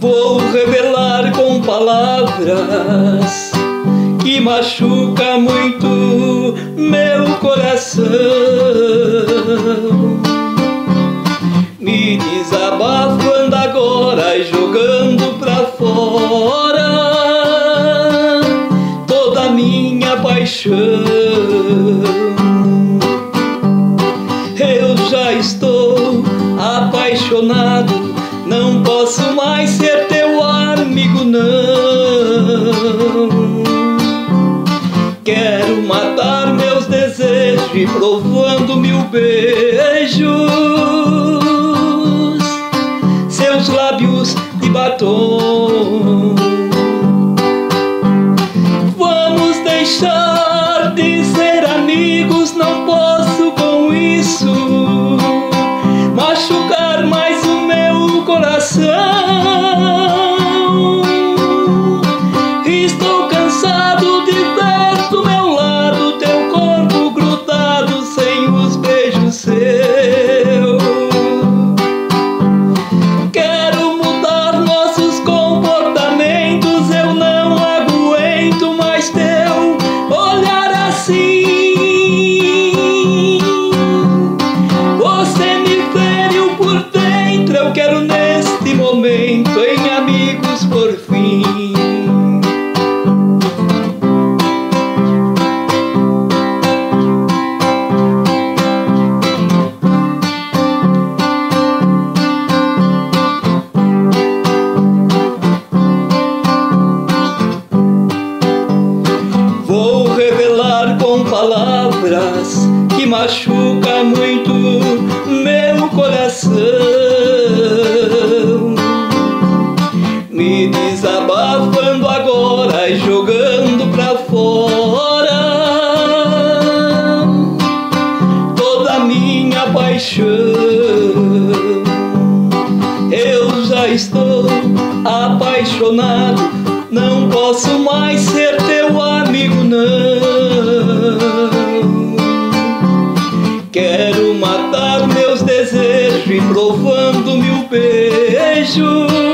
Vou revelar com palavras que machuca muito meu coração. Me desabafando agora e jogando pra fora toda a minha paixão. Eu já estou apaixonado, não posso mais ser teu amigo, não. Quero matar meus desejos e provando 1000 beijos, seus lábios de batom. Vamos deixar de ser amigos, não posso com isso machucar mais o meu coração. Estou cansado de ver do meu lado teu corpo grudado sem os beijos seus. Quero mudar nossos comportamentos, eu não aguento mais teu olhar assim. Você me feriu por dentro, eu quero neste momento em amigos por fim. Vou revelar com palavras que machuca muito meu coração. Me desabafando agora e jogando pra fora toda a minha paixão. Eu já estou apaixonado, não posso mais ser teu amigo, não. Quero matar meus desejos e provando 1000 beijos,